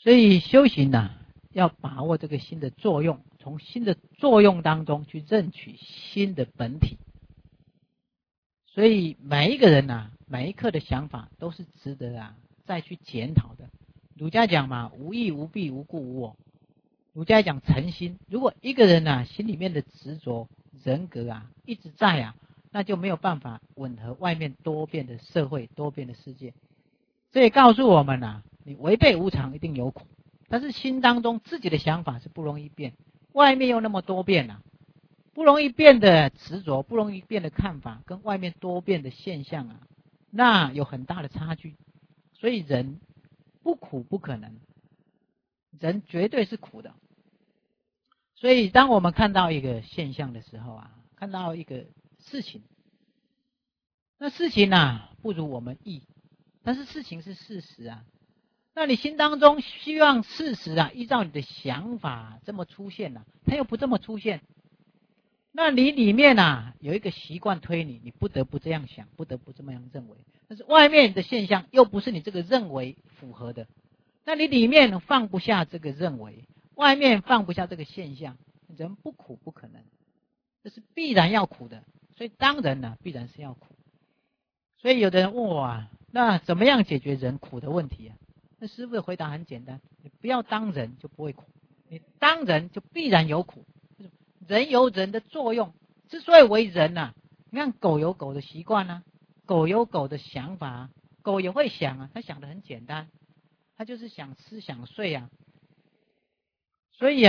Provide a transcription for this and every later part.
所以修行要把握这个心的作用，从心的作用当中去认取心的本体。所以每一个人每一刻的想法都是值得再去检讨的。儒家讲嘛，无义无弊无故无我。儒家讲诚心，如果一个人心里面的执着人格一直在那就没有办法吻合外面多变的社会多变的世界。这也告诉我们你违背无常一定有苦，但是心当中自己的想法是不容易变，外面又那么多变不容易变的执着，不容易变的看法跟外面多变的现象那有很大的差距。所以人不苦不可能，人绝对是苦的。所以当我们看到一个现象的时候看到一个事情，那事情不如我们意，但是事情是事实那你心当中希望事实依照你的想法这么出现它又不这么出现，那你里面有一个习惯推你不得不这样想，不得不这么样认为，但是外面的现象又不是你这个认为符合的，那你里面放不下这个认为，外面放不下这个现象，人不苦不可能，这是必然要苦的。所以当人必然是要苦。所以有的人问我那怎么样解决人苦的问题那师父的回答很简单，你不要当人就不会苦，你当人就必然有苦。人有人的作用，之所以为人你看狗有狗的习惯狗有狗的想法狗也会想它想得很简单，它就是想吃想睡所以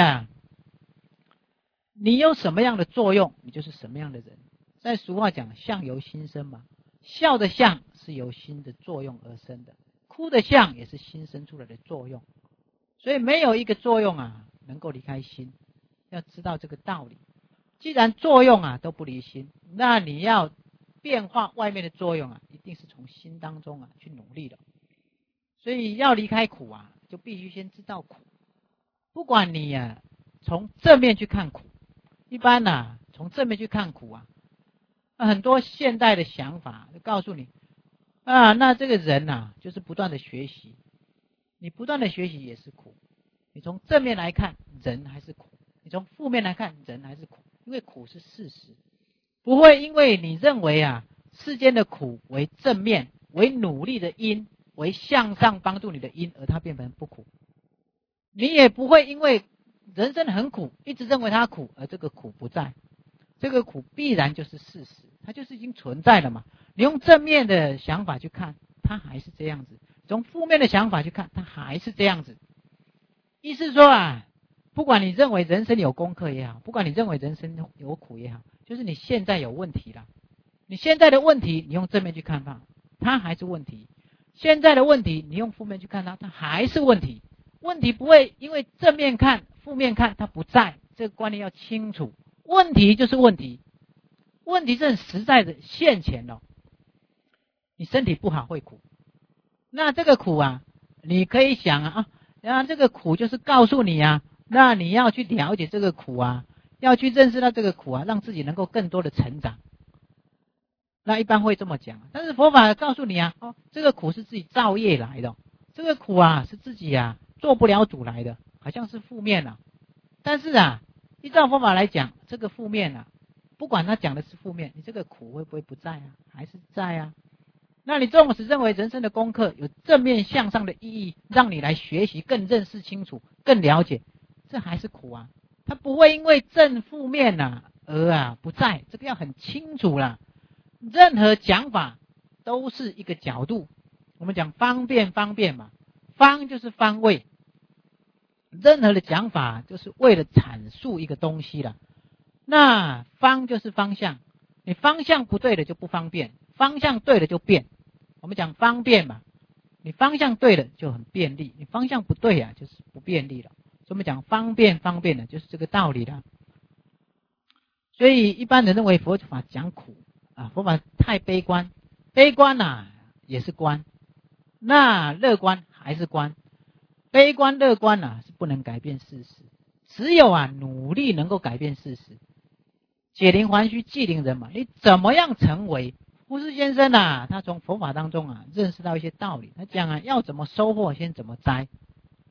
你有什么样的作用，你就是什么样的人。在俗话讲相由心生嘛，笑的相是由心的作用而生的，哭的相也是心生出来的作用。所以没有一个作用能够离开心，要知道这个道理。既然作用都不离心，那你要变化外面的作用一定是从心当中去努力的。所以要离开苦就必须先知道苦。不管你从正面去看苦，一般从正面去看苦很多现代的想法就告诉你那这个人就是不断的学习，你不断的学习也是苦。你从正面来看人还是苦，你从负面来看人还是苦，因为苦是事实。不会因为你认为世间的苦为正面，为努力的因，为向上帮助你的因，而它变成不苦。你也不会因为人生很苦一直认为它苦，而这个苦不在。这个苦必然就是事实，它就是已经存在了嘛。你用正面的想法去看，它还是这样子；从负面的想法去看，它还是这样子。意思说不管你认为人生有功课也好，不管你认为人生有苦也好，就是你现在有问题了。你现在的问题你用正面去看它还是问题，现在的问题你用负面去看它还是问题。问题不会因为正面看负面看它不在，这个观念要清楚。问题就是问题，问题是很实在的现前你身体不好会苦，那这个苦你可以想这个苦就是告诉你那你要去了解这个苦要去认识到这个苦让自己能够更多的成长。那一般会这么讲，但是佛法告诉你这个苦是自己造业来的，这个苦是自己做不了主来的，好像是负面但是依照佛法来讲，这个负面不管他讲的是负面，你这个苦会不会不在还是在那你纵使认为人生的功课有正面向上的意义，让你来学习更认识清楚更了解，这还是苦它不会因为正负面而不在，这个要很清楚啦。任何讲法都是一个角度，我们讲方便嘛，方就是方位，任何的讲法就是为了阐述一个东西了。那方就是方向，你方向不对的就不方便，方向对了就变。我们讲方便嘛，你方向对了就很便利，你方向不对就是不便利了。所以我们讲方便的就是这个道理了。所以一般人认为佛法讲苦佛法太悲观，悲观也是观，那乐观还是观。悲观乐观是不能改变事实，只有努力能够改变事实。解铃还须系铃人嘛，你怎么样成为？胡适先生他从佛法当中认识到一些道理，他讲要怎么收获先怎么栽。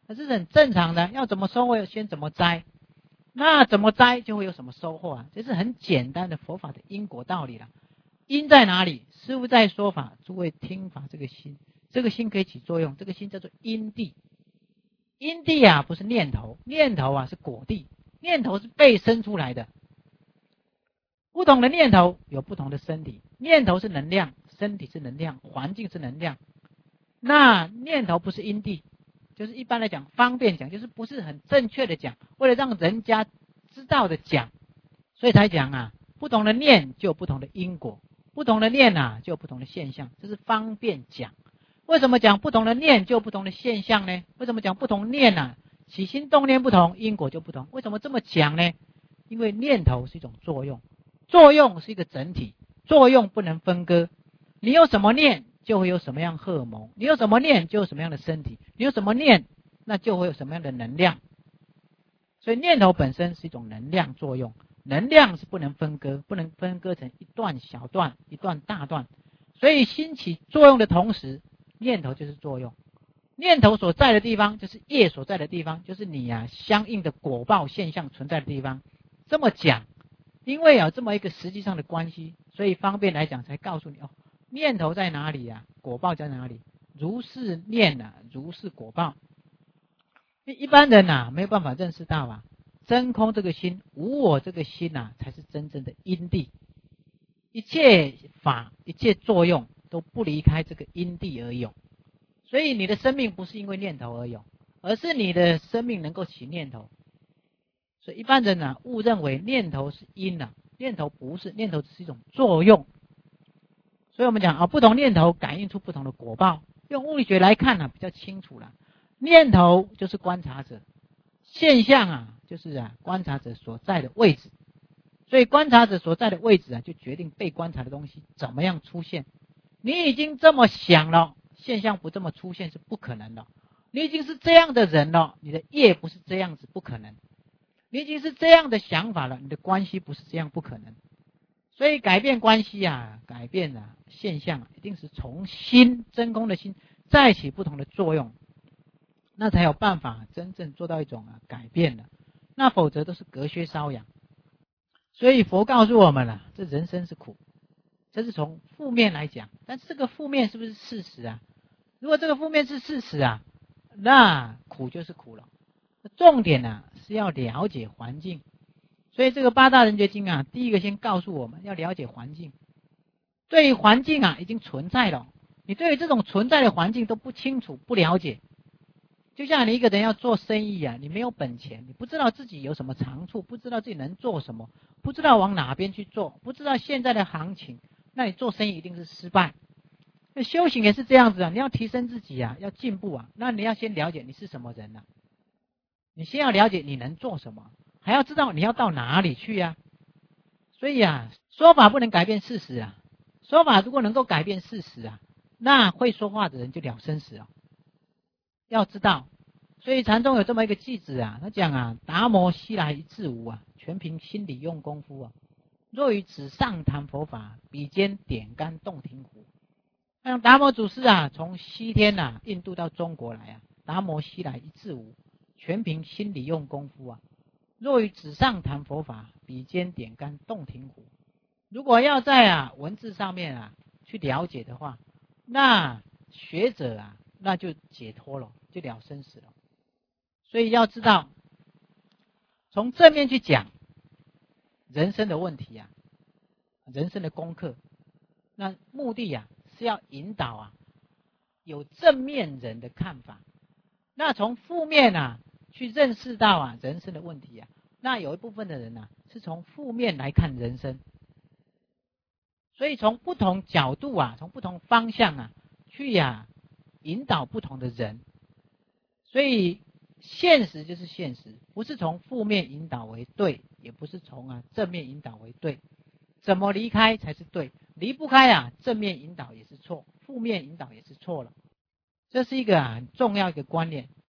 那是很正常的，要怎么收获先怎么栽，那怎么栽就会有什么收获啊，这是很简单的佛法的因果道理了。因在哪里？师父在说法，诸位听法这个心，这个心可以起作用，这个心叫做因地。因地啊不是念头，念头啊是果地，念头是被生出来的。不同的念头有不同的身体，念头是能量，身体是能量，环境是能量。那念头不是因地，就是一般来讲方便讲，就是不是很正确的讲，为了让人家知道的讲，所以才讲啊，不同的念就有不同的因果，不同的念啊就有不同的现象，这是方便讲。为什么讲不同的念就有不同的现象呢？为什么讲不同念啊？起心动念不同，因果就不同。为什么这么讲呢？因为念头是一种作用，作用是一个整体，作用不能分割。你有什么念，就会有什么样荷尔蒙；你有什么念，就有什么样的身体；你有什么念，那就会有什么样的能量。所以念头本身是一种能量作用，能量是不能分割，不能分割成一段小段，一段大段。所以心起作用的同时，念头就是作用，念头所在的地方就是业所在的地方，就是你啊相应的果报现象存在的地方。这么讲，因为有这么一个实际上的关系，所以方便来讲才告诉你哦，念头在哪里啊，果报在哪里？如是念啊，如是果报。一般人啊没有办法认识到啊，真空这个心，无我这个心啊，才是真正的因地。一切法，一切作用都不离开这个因地而有。所以你的生命不是因为念头而有，而是你的生命能够起念头。所以一般人啊误认为念头是因啊，念头不是，念头只是一种作用。所以我们讲啊，不同念头感应出不同的果报。用物理学来看啊，比较清楚了。念头就是观察者，现象啊就是啊观察者所在的位置。所以观察者所在的位置啊，就决定被观察的东西怎么样出现。你已经这么想了，现象不这么出现是不可能的。你已经是这样的人了，你的业不是这样子，不可能。你已经是这样的想法了，你的关系不是这样，不可能。所以改变关系啊，改变啊现象啊，一定是从心真空的心再起不同的作用，那才有办法真正做到一种啊改变的。那否则都是隔靴搔痒。所以佛告诉我们了，这人生是苦，这是从负面来讲，但是这个负面是不是事实啊？如果这个负面是事实啊，那苦就是苦了。重点啊是要了解环境。所以这个八大人觉经啊，第一个先告诉我们要了解环境。对于环境啊已经存在了，你对于这种存在的环境都不清楚不了解，就像你一个人要做生意啊，你没有本钱，你不知道自己有什么长处，不知道自己能做什么，不知道往哪边去做，不知道现在的行情，那你做生意一定是失败。那修行也是这样子啊，你要提升自己啊，要进步啊，那你要先了解你是什么人啊，你先要了解你能做什么，还要知道你要到哪里去啊。所以啊，说法不能改变事实啊，说法如果能够改变事实啊，那会说话的人就了生死了。要知道，所以禅宗有这么一个句子啊，他讲啊，达摩西来一自无啊，全凭心里用功夫啊。若于纸上谈佛法，笔尖点干洞庭湖。像达摩祖师啊，从西天啊，印度到中国来啊，达摩西来一自无，全凭心里用功夫啊。若于纸上谈佛法，笔尖点干洞庭湖。如果要在啊文字上面啊去了解的话，那学者啊那就解脱了，就了生死了。所以要知道，从正面去讲人生的问题啊，人生的功课，那目的啊是要引导啊有正面人的看法。那从负面啊去认识到啊人生的问题啊，那有一部分的人啊是从负面来看人生。所以从不同角度啊，从不同方向啊去啊引导不同的人。所以现实就是现实，不是从负面引导为对，也不是从啊正面引导为对。怎么离开才是对？离不开啊正面引导也是错，负面引导也是错了。这是一个很重要一个观念。